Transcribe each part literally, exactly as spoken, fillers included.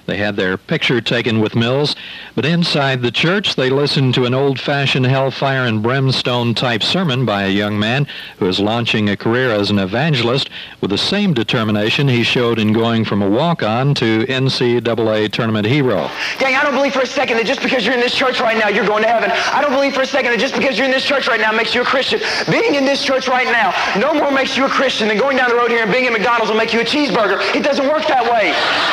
They had their picture taken with Mills, but inside the church they listened to an old-fashioned hellfire and brimstone-type sermon by a young man who is launching a career as an evangelist with the same determination he showed in going from a walk-on to N C double A tournament hero. Gang, I don't believe for a second that just because you're in this church right now, you're going to heaven. I don't believe for a second that just because you're in this church right now makes you a Christian. Being in this church right now no more makes you a Christian than going down the road here and being at McDonald's will make you a cheeseburger. It doesn't work that way.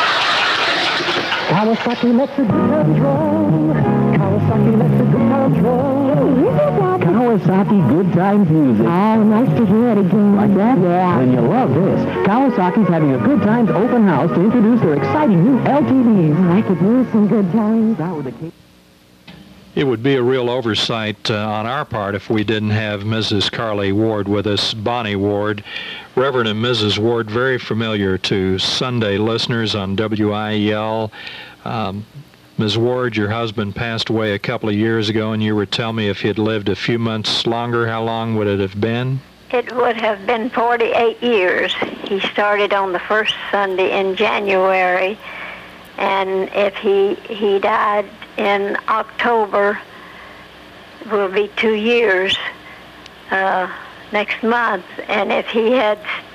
Kawasaki lets the good times roll. Kawasaki lets the good times roll. Kawasaki Good Times music. Oh, nice to hear it again. Like that? Yeah. Then you'll love this. Kawasaki's having a Good Times open house to introduce their exciting new L T Vs. I could use some good times. That with the It would be a real oversight uh, on our part if we didn't have Missus Carly Ward with us, Bonnie Ward. Reverend and Missus Ward, very familiar to Sunday listeners on W I E L. Um, Miz Ward, your husband passed away a couple of years ago, and you were telling me if he had lived a few months longer, how long would it have been? It would have been forty-eight years. He started on the first Sunday in January, and if he he died in October, will be two years uh, next month. And if he had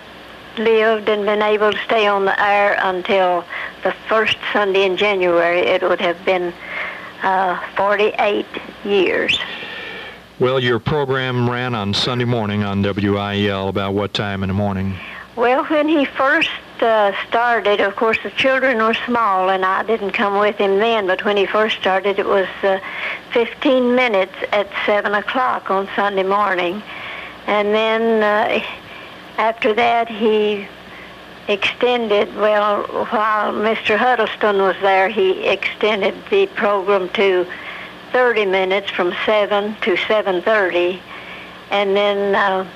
lived and been able to stay on the air until the first Sunday in January, it would have been uh, forty-eight years. Well, your program ran on Sunday morning on W I E L. About what time in the morning? Well, when he first uh, started, of course, the children were small, and I didn't come with him then, but when he first started, it was uh, fifteen minutes at seven o'clock on Sunday morning. And then uh, after that, he extended, well, while Mister Huddleston was there, he extended the program to thirty minutes from seven to seven thirty. And then uh,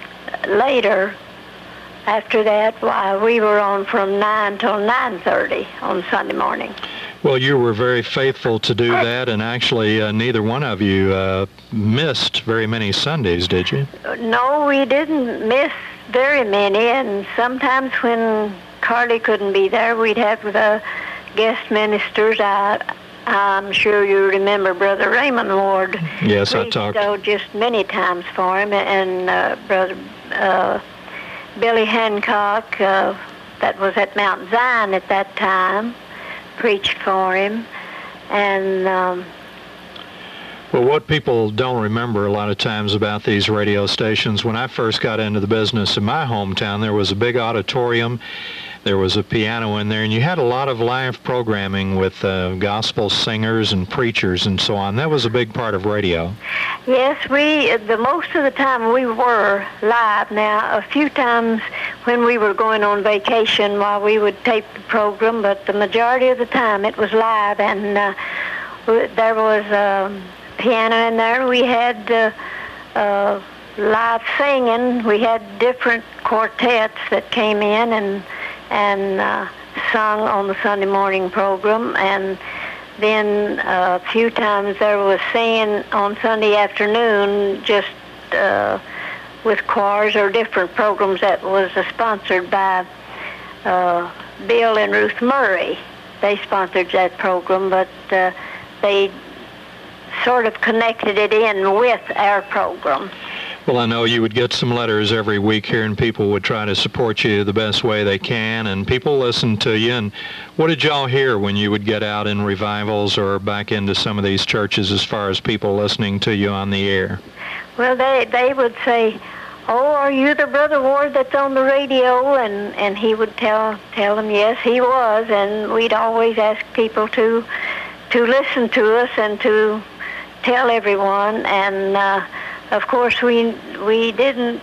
later, after that, why, we were on from nine till nine thirty on Sunday morning. Well, you were very faithful to do that, and actually uh, neither one of you uh, missed very many Sundays, did you? No, we didn't miss very many, and sometimes when Carly couldn't be there, we'd have the guest ministers. I, I'm sure you remember Brother Raymond Ward. Yes, I talked. So just many times for him, and uh, Brother uh, Billy Hancock, uh, that was at Mount Zion at that time, preached for him. And um, well, what people don't remember a lot of times about these radio stations, when I first got into the business in my hometown, there was a big auditorium, there was a piano in there, and you had a lot of live programming with uh, gospel singers and preachers and so on. That was a big part of radio. Yes, we, the most of the time we were live. Now, a few times when we were going on vacation, while we would tape the program, but the majority of the time it was live, and uh, there was a piano in there. We had uh, uh, live singing. We had different quartets that came in and and uh, sung on the Sunday morning program, and then uh, a few times there was singing on Sunday afternoon, just uh, with choirs or different programs that was uh, sponsored by uh, Bill and Ruth Murray. They sponsored that program, but uh, they sort of connected it in with our program. Well, I know you would get some letters every week here, and people would try to support you the best way they can, and people listen to you. And what did y'all hear when you would get out in revivals or back into some of these churches as far as people listening to you on the air? Well, they they would say, "Oh, are you the Brother Ward that's on the radio?" And, and he would tell tell them, yes, he was. And we'd always ask people to to listen to us and to tell everyone. And uh, of course, we we didn't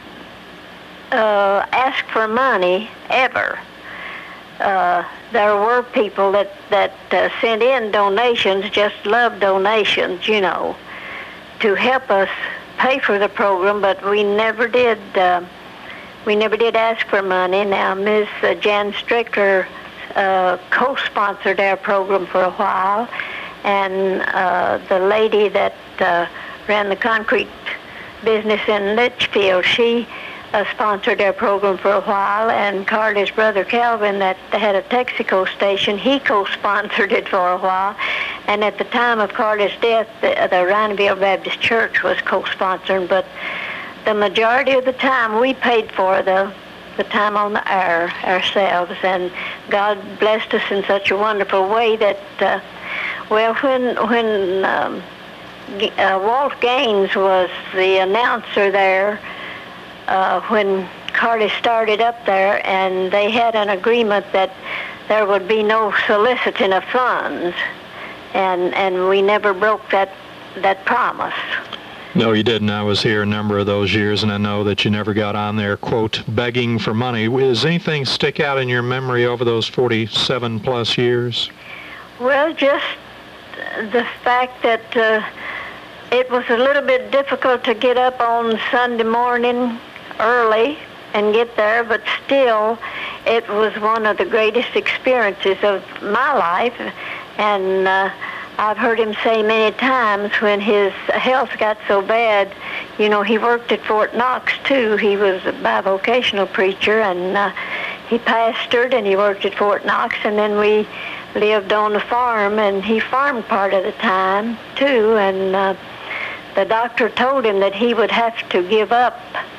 uh, ask for money ever. Uh, there were people that that uh, sent in donations, just love donations, you know, to help us pay for the program. But we never did. Uh, we never did ask for money. Now, Miz Uh, Jan Strickler uh, co-sponsored our program for a while, and uh, the lady that uh, ran the concrete business in Litchfield, she uh, sponsored their program for a while, and Carly's brother Calvin, that had a Texaco station, he co-sponsored it for a while. And at the time of Carly's death, the, the Rhineville Baptist Church was co-sponsoring, but the majority of the time we paid for the the time on the air ourselves, and God blessed us in such a wonderful way that, uh, well, when when um, uh, Walt Gaines was the announcer there, uh, when Carly started up there, and they had an agreement that there would be no soliciting of funds, and and we never broke that that promise. No, you didn't. I was here a number of those years, and I know that you never got on there, quote, begging for money. Does anything stick out in your memory over those forty-seven plus years? Well, just the fact that uh, it was a little bit difficult to get up on Sunday morning early and get there, but still, it was one of the greatest experiences of my life. And uh, I've heard him say many times when his health got so bad, you know, he worked at Fort Knox too. He was a bivocational preacher, and uh, he pastored and he worked at Fort Knox, and then we lived on the farm, and he farmed part of the time too. And uh, the doctor told him that he would have to give up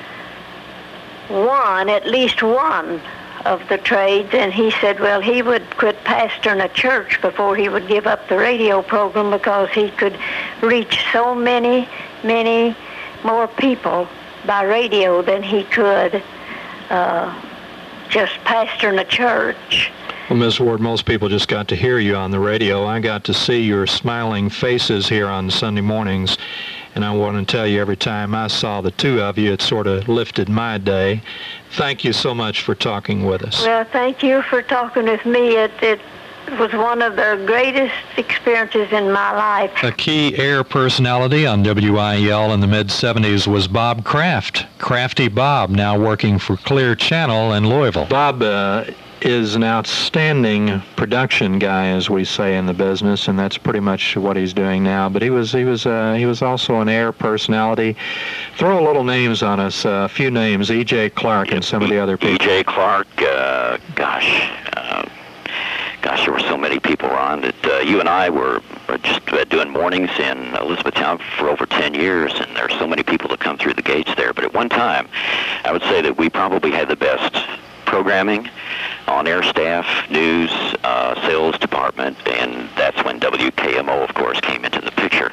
one, at least one, of the trades, and he said, well, he would quit pastoring a church before he would give up the radio program, because he could reach so many, many more people by radio than he could uh, just pastoring a church. Well, Miz Ward, most people just got to hear you on the radio. I got to see your smiling faces here on Sunday mornings, and I want to tell you, every time I saw the two of you, it sort of lifted my day. Thank you so much for talking with us. Well, thank you for talking with me. It, it was one of the greatest experiences in my life. A key air personality on W I L in the mid seventies was Bob Kraft. Crafty Bob, now working for Clear Channel in Louisville. Bob uh, is an outstanding production guy, as we say in the business, and that's pretty much what he's doing now. But he was he was uh, he was also an air personality. Throw a little names on us, a uh, few names: E J Clark and some of the other people. E J Clark, uh, gosh, uh, gosh, there were so many people, Ron. That uh, you and I were just uh, doing mornings in Elizabethtown for over ten years, and there are so many people that come through the gates there. But at one time, I would say that we probably had the best programming, on-air staff, news, uh, sales department, and that's when W K M O, of course, came into the picture.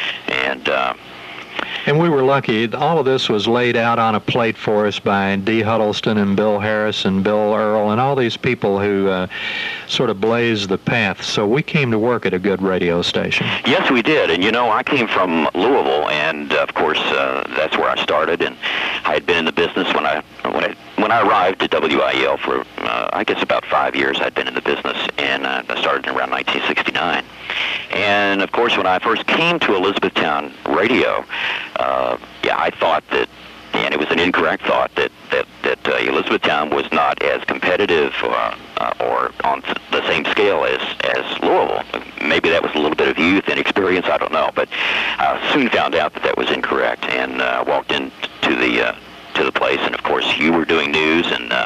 And uh, and we were lucky. All of this was laid out on a plate for us by Dee Huddleston and Bill Harris and Bill Earl and all these people who uh, sort of blazed the path. So we came to work at a good radio station. Yes, we did. And, you know, I came from Louisville, and, of course, uh, that's where I started. And I had been in the business when I when I when I arrived at W I L for, uh, I guess, about five years. I'd been in the business, and uh, I started in around nineteen sixty-nine. And, of course, when I first came to Elizabethtown radio, uh, yeah, I thought that, and it was an incorrect thought, that, that, that uh, Elizabethtown was not as competitive uh, uh, or on the same scale as, as Louisville. Maybe that was a little bit of youth and experience, I don't know. But I soon found out that that was incorrect, and uh, walked into the... Uh, to the place, and of course you were doing news, and uh,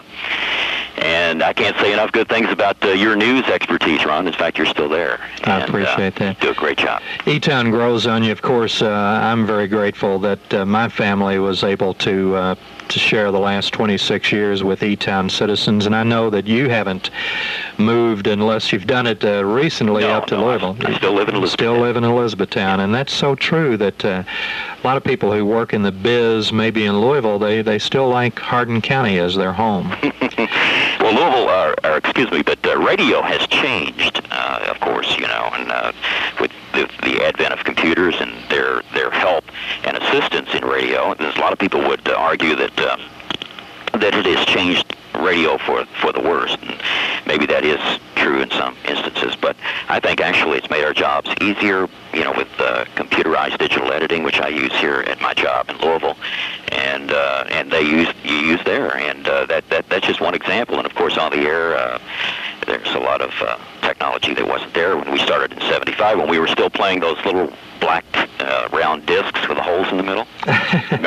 and I can't say enough good things about uh, your news expertise, Ron. In fact, you're still there. I and, appreciate uh, that. Do a great job. E-Town grows on you, of course. Uh, I'm very grateful that uh, my family was able to uh, to share the last twenty-six years with E-Town citizens, and I know that you haven't moved unless you've done it uh, recently no, up to no, Louisville. I, I still live in Elizabethtown. Still live in Elizabethtown, and that's so true that uh, a lot of people who work in the biz, maybe in Louisville, they, they still like Hardin County as their home. Well, Louisville, uh, or excuse me, but uh, radio has changed, uh, of course, you know, and uh, with the, the advent of computers and their their help and assistance in radio, there's a lot of people would uh, argue that uh, that it has changed radio for for the worst, and maybe that is true in some instances, but I think actually it's made our jobs easier, you know, with uh, computerized digital editing, which I use here at my job in Louisville, and uh, and they use you use there, and uh, that that that's just one example. And of course, on the air, uh, there's a lot of uh, technology that wasn't there when we started in seventy-five, when we were still playing those little black uh, round discs with the holes in the middle. Remember?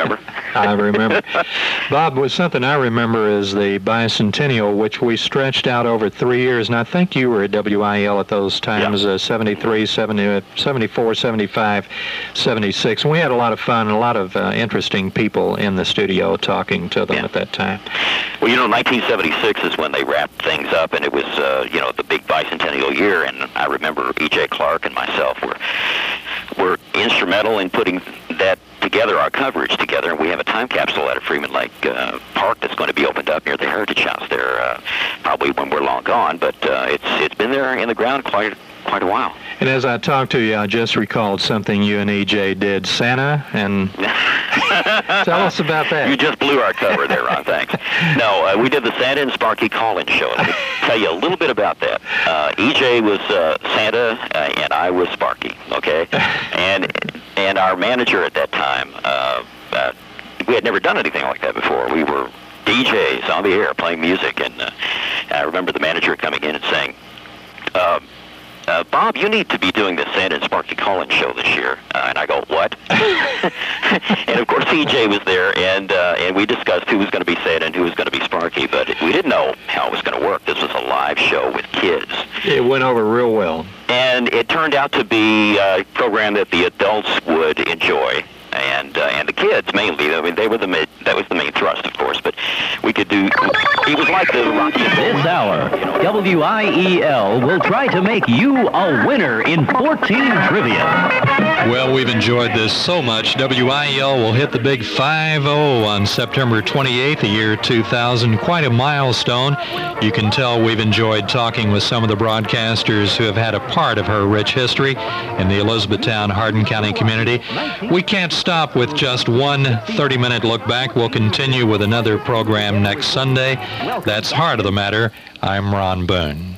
I remember. Bob, was something I remember is the bicentennial, which we stretched out over three years, and I think you were at W I L at those times, yeah. uh, seventy-three, seventy, seventy-four, seventy-five, seventy-six, and we had a lot of fun and a lot of uh, interesting people in the studio talking to them yeah. at that time. Well, you know, nineteen seventy-six is when they wrapped things up, and it was, uh, you know, the big bicentennial year, and I remember E J Clark and myself were were instrumental in putting that together, our coverage together, and we have a time capsule at a Freeman Lake uh, Park that's going to be opened up near the Heritage House there, uh, probably when we're long gone, but uh, it's it's been there in the ground quite quite a while. And as I talked to you, I just recalled something you and E J did, Santa, and tell us about that. You just blew our cover there, Ron, thanks. No, uh, we did the Santa and Sparky call-in show. Let me tell you a little bit about that. Uh, E J was uh, Santa, uh, and I was Sparky, okay? And and our manager at that time, uh, uh, we had never done anything like that before. We were D Js on the air playing music, and uh, I remember the manager coming in and saying, uh, Uh, Bob, you need to be doing the Santa and Sparky call-in show this year. Uh, and I go, what? And of course, E J was there, and uh, and we discussed who was going to be Santa and who was going to be Sparky, but we didn't know how it was going to work. This was a live show with kids. It went over real well. And it turned out to be a program that the adults would enjoy, and uh, and the kids mainly. I mean, they were the main, that was the main thrust, of course. But we could do. It was like the Rocky. This hour, W I E L will try to make you a winner in fourteen trivia. Well, we've enjoyed this so much. W I E L will hit the big five oh on September twenty-eighth, the year two thousand. Quite a milestone. You can tell we've enjoyed talking with some of the broadcasters who have had a part of her rich history in the Elizabethtown, Hardin County community. We can't stop with just one thirty-minute look back. We'll continue with another program next Sunday. That's Heart of the Matter. I'm Ron Boone.